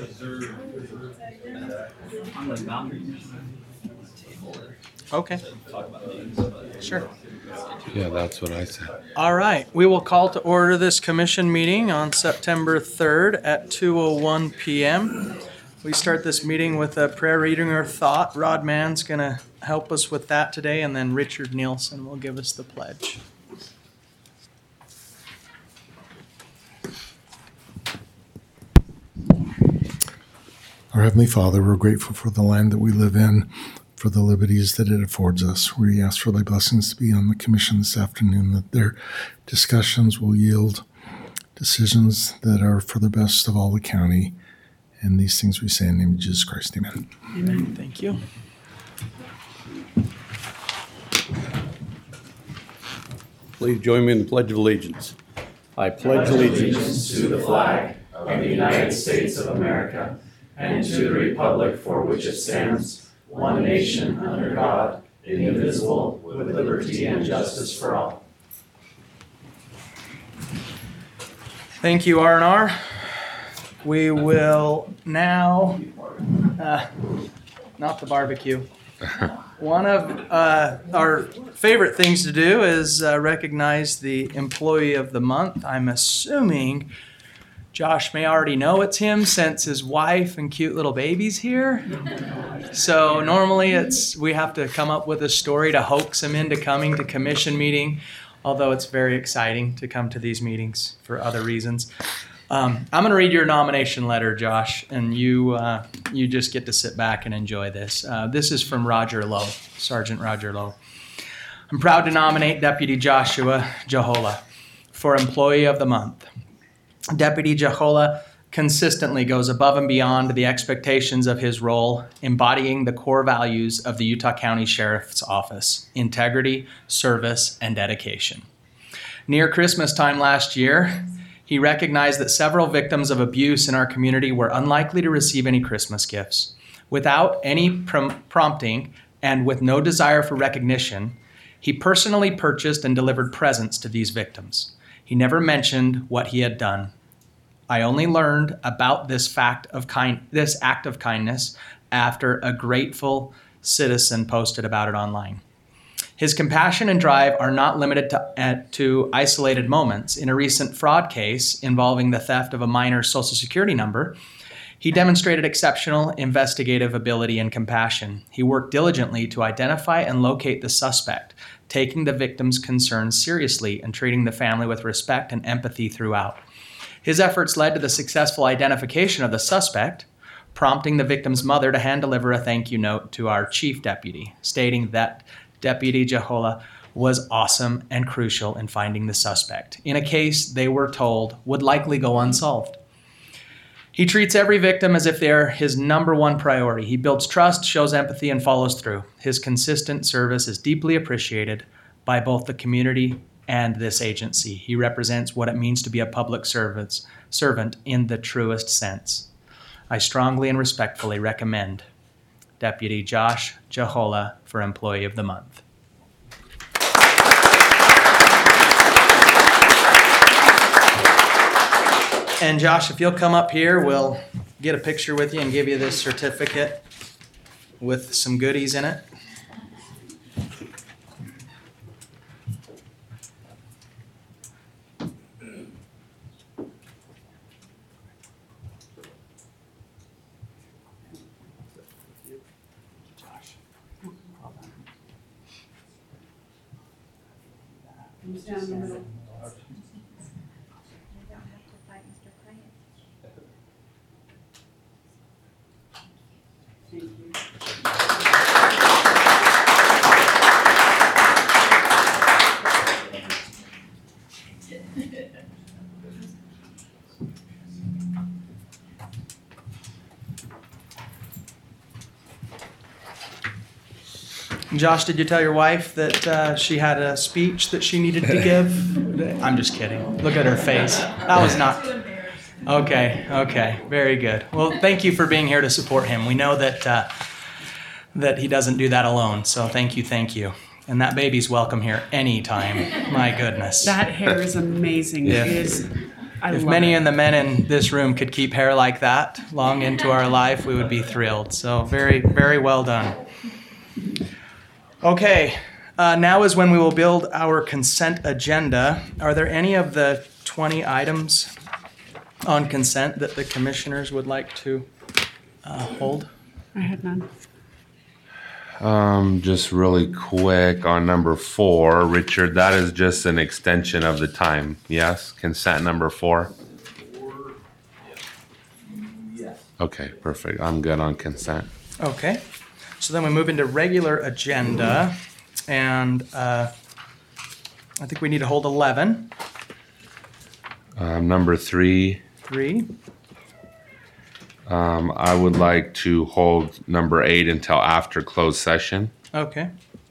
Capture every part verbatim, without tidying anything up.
On the boundary. Okay. Sure. Yeah, that's what I said. All right. We will call to order this commission meeting on September third at two oh one p.m. We start this meeting with a prayer reading or thought. Rod Mann's going to help us with that today, and then Richard Nielsen will give us the pledge. Our Heavenly Father, we're grateful for the land that we live in, for the liberties that it affords us. We ask for thy blessings to be on the commission this afternoon, that their discussions will yield decisions that are for the best of all the county. And these things we say in the name of Jesus Christ. Amen. Amen. Thank you. Please join me in the Pledge of Allegiance. I pledge allegiance to the flag of the United States of America and to the republic for which it stands, one nation under God, indivisible, with liberty and justice for all. Thank you, R and R. We will now, uh, not the barbecue. One of uh, our favorite things to do is uh, recognize the Employee of the Month. I'm assuming Josh may already know it's him since his wife and cute little baby's here. So normally it's we have to come up with a story to hoax him into coming to commission meeting, although it's very exciting to come to these meetings for other reasons. Um, I'm going to read your nomination letter, Josh, and you uh, you just get to sit back and enjoy this. Uh, this is from Roger Lowe, Sergeant Roger Lowe. I'm proud to nominate Deputy Joshua Jahola for Employee of the Month. Deputy Jahola consistently goes above and beyond the expectations of his role, embodying the core values of the Utah County Sheriff's Office: integrity, service, and dedication. Near Christmas time last year, he recognized that several victims of abuse in our community were unlikely to receive any Christmas gifts. Without any prom- prompting and with no desire for recognition, he personally purchased and delivered presents to these victims. He never mentioned what he had done. I only learned about this fact of kind, this act of kindness after a grateful citizen posted about it online. His compassion and drive are not limited to, uh, to isolated moments. In a recent fraud case involving the theft of a minor's Social Security number, he demonstrated exceptional investigative ability and compassion. He worked diligently to identify and locate the suspect, taking the victim's concerns seriously and treating the family with respect and empathy throughout. His efforts led to the successful identification of the suspect, prompting the victim's mother to hand-deliver a thank you note to our chief deputy, stating that Deputy Jahola was awesome and crucial in finding the suspect, in a case they were told would likely go unsolved. He treats every victim as if they're his number one priority. He builds trust, shows empathy, and follows through. His consistent service is deeply appreciated by both the community and this agency. He represents what it means to be a public servant, servant in the truest sense. I strongly and respectfully recommend Deputy Josh Jahola for Employee of the Month. And Josh, if you'll come up here, we'll get a picture with you and give you this certificate with some goodies in it. Who's down the middle? Thank you. Josh, did you tell your wife that uh, she had a speech that she needed to give? I'm just kidding. Look at her face. That was not... Okay, okay. Very good. Well, thank you for being here to support him. We know that uh, that he doesn't do that alone, so thank you, thank you. And that baby's welcome here anytime. My goodness. That hair is amazing. Yeah. It is I If love many it. in the men in this room could keep hair like that long into our life, we would be thrilled. So very, very well done. Okay, uh, now is when we will build our consent agenda. Are there any of the twenty items on consent that the commissioners would like to uh, hold? I had none. Um, just really quick on number four, Richard, that is just an extension of the time. Yes, consent number four. Okay, perfect. I'm good on consent. Okay, so then we move into regular agenda, and uh, I think we need to hold eleven. Um, number three, Three. um, I would like to hold number eight until after closed session. Okay.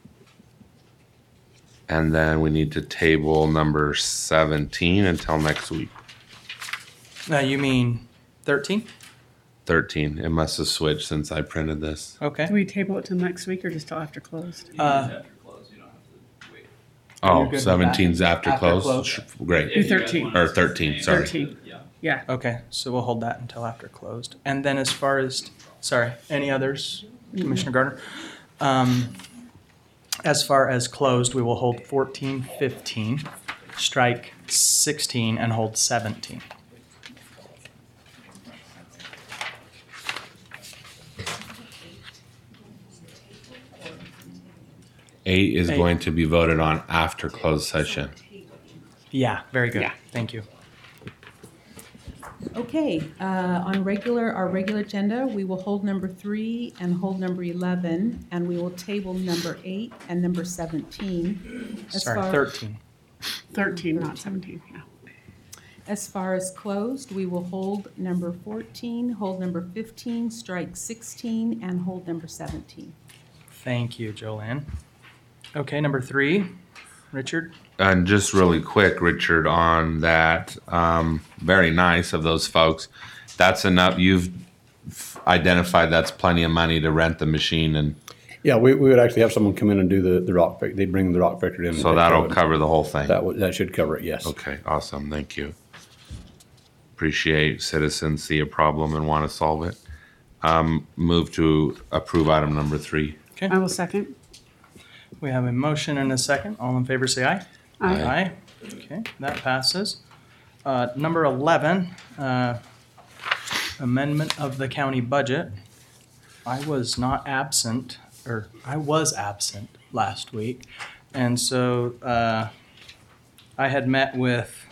And then we need to table number seventeen until next week. Uh, you mean thirteen? thirteen. It must have switched since I printed this. Okay. Do we table it till next week or just till after closed? Uh, After close, you don't have to wait. You're Oh, good with seventeen's that? after, After close? close. Sh- Great. Do thirteen. Or thirteen, sorry. Thirteen. Yeah. Yeah. Okay, so we'll hold that until after closed. And then as far as, sorry, any others, Commissioner Gardner? Um, as far as closed, we will hold fourteen, fifteen, strike sixteen, and hold seventeen. Eight is Eight. going to be voted on after closed session. Yeah, very good. Yeah. Thank you. Okay, uh, on regular, our regular agenda, we will hold number three and hold number eleven, and we will table number eight and number seventeen. As Sorry, far- thirteen. Thirteen, not seventeen, yeah. As far as closed, we will hold number fourteen, hold number fifteen, strike sixteen, and hold number seventeen. Thank you, Joanne. Okay, number three, Richard? And just really quick, Richard, on that, um, very nice of those folks. That's enough. You've f- identified that's plenty of money to rent the machine, and Yeah, we, we would actually have someone come in and do the, the rock, pick- they'd bring the rock picker in. and so take that'll care of it. cover the whole thing. That would, that should cover it, yes. Okay, awesome. Thank you. Appreciate citizens see a problem and want to solve it. Um, move to approve item number three. Okay, I will second. we have a motion and a second. All in favor, say aye. Aye. Aye. Okay, that passes. Uh, Number eleven, uh, amendment of the county budget. I was not absent, or I was absent last week. And so uh, I had met with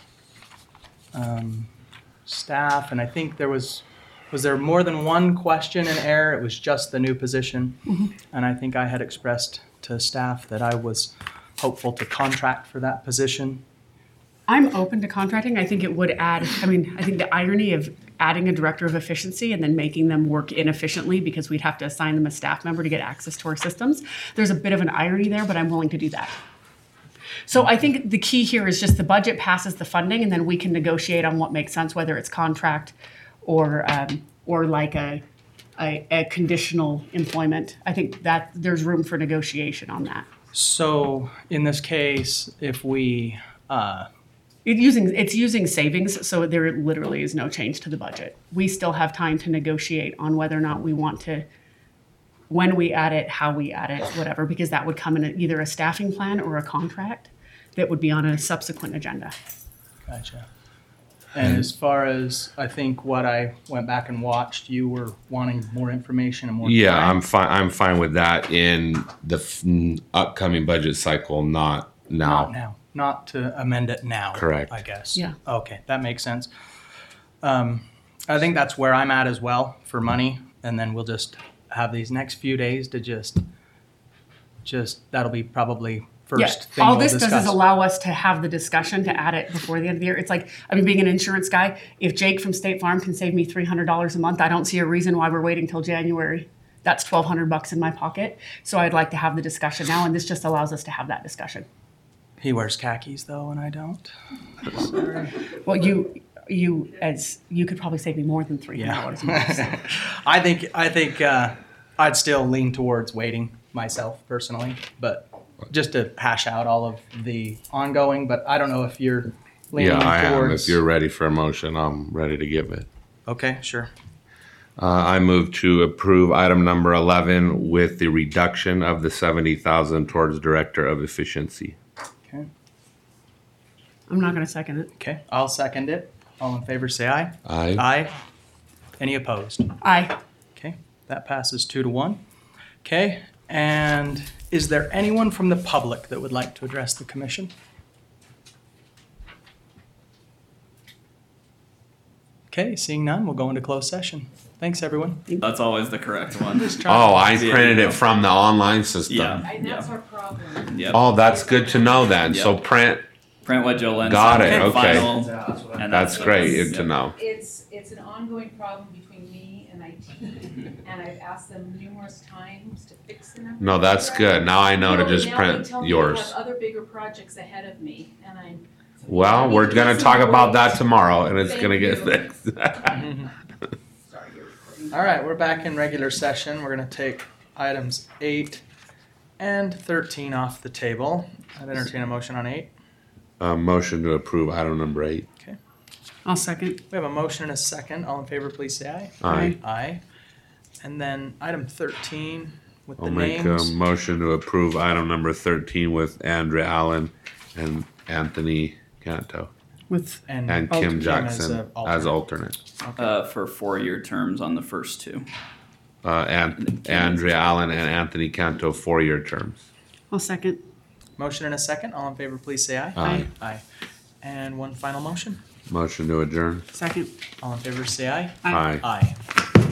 um, staff, and I think there was, was there more than one question in error? It was just the new position. And I think I had expressed to staff that I was hopeful to contract for that position. I'm open to contracting. I think it would add, I mean, I think the irony of adding a director of efficiency and then making them work inefficiently because we'd have to assign them a staff member to get access to our systems. There's a bit of an irony there, but I'm willing to do that. So I think the key here is just the budget passes the funding and then we can negotiate on what makes sense, whether it's contract or, um, or like a, a, a conditional employment. I think that there's room for negotiation on that. So in this case, if we, uh, It using, it's using savings, so there literally is no change to the budget. We still have time to negotiate on whether or not we want to, when we add it, how we add it, whatever, because that would come in either a staffing plan or a contract that would be on a subsequent agenda. gotcha. And as far as, I think what I went back and watched, you were wanting more information and more Yeah, time. I'm fine. I'm fine with that in the f- upcoming budget cycle, not now. Not now, not to amend it now. Correct. I guess. Yeah. Okay, that makes sense. Um, I think that's where I'm at as well for money, and then we'll just have these next few days to just, just, that'll be probably Yeah, first thing all we'll this does discuss. is allow us to have the discussion to add it before the end of the year. It's like, I mean, being an insurance guy, if Jake from State Farm can save me three hundred dollars a month, I don't see a reason why we're waiting till January. That's twelve hundred bucks in my pocket. So I'd like to have the discussion now, and this just allows us to have that discussion. He wears khakis though, and I don't. Well, you, you, as, you could probably save me more than three hundred dollars a month. so. I think I think uh, I'd still lean towards waiting myself personally, but just to hash out all of the ongoing. But I don't know if you're leaning Yeah, I am. towards? If you're ready for a motion, I'm ready to give it. Okay, sure. Uh, I move to approve item number eleven with the reduction of the seventy thousand towards Director of Efficiency. Okay. I'm not gonna second it. Okay, I'll second it. All in favor, say aye. Aye. Aye. Any opposed? Aye. Okay, that passes two to one. Okay, and is there anyone from the public that would like to address the commission? Okay, seeing none, we'll go into closed session. Thanks, everyone. That's always the correct one. Oh, I Yeah. printed it from the online system. Yeah. And that's our problem. Yep. Oh, that's good to know then. So Yep. print, Print what Jolene Got sent it, in okay. final, and that's it. great Yep. to know. It's, it's an ongoing problem between me and I T, and I've asked them numerous times to fix the number. No, that's good. Now I know to No, just now they print tell me yours. I have other bigger projects ahead of me, and I. Well, we're gonna talk about that tomorrow and it's Thank gonna get you. fixed. Sorry, you're recording. All right, we're back in regular session. We're gonna take items eight and thirteen off the table. I'd entertain a motion on eight. Uh, motion to approve item number eight. I'll second. We have a motion and a second. All in favor, please say aye. Aye. Aye. And then item thirteen with the I'll make a names. motion to approve item number thirteen with Andrea Allen and Anthony Canto With, and Kim Kim as Jackson a as alternate. alternate. Uh, for four-year terms on the first two. Uh, and Andrea Allen and Anthony Canto, four-year terms. I'll second. Motion and a second. All in favor, please say aye. Aye. Aye. And one final motion. Motion to adjourn. Second. All in favor, say aye. Aye. Aye. Aye.